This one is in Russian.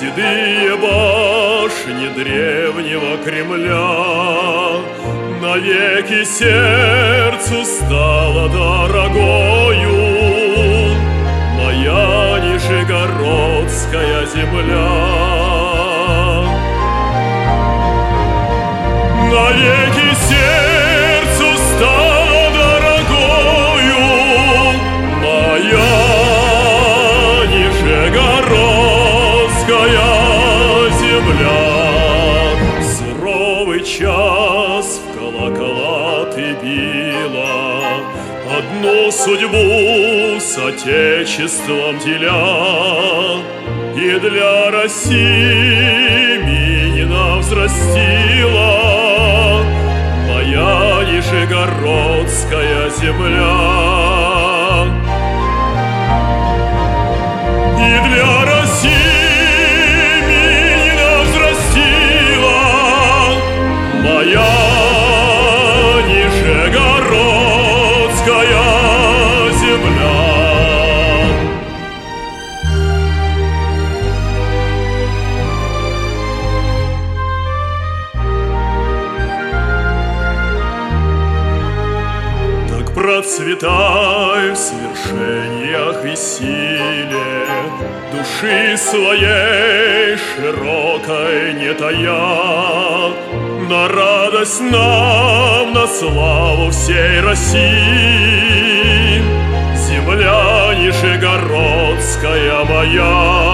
седые башни древнего Кремля навеки сердцу стала дорогою моя нижегородская земля. Навеки сердцу стала дорогою моя нижегородская земля. Суровый час в колокола ты била, одну судьбу с отечеством деля, и для России Минина взрастила моя нижегородская земля. И для России Минина взрастила моя нижегородская земля. Процветай в свершениях и силе, души своей широкой не тая, на радость нам, на славу всей России, земля нижегородская моя.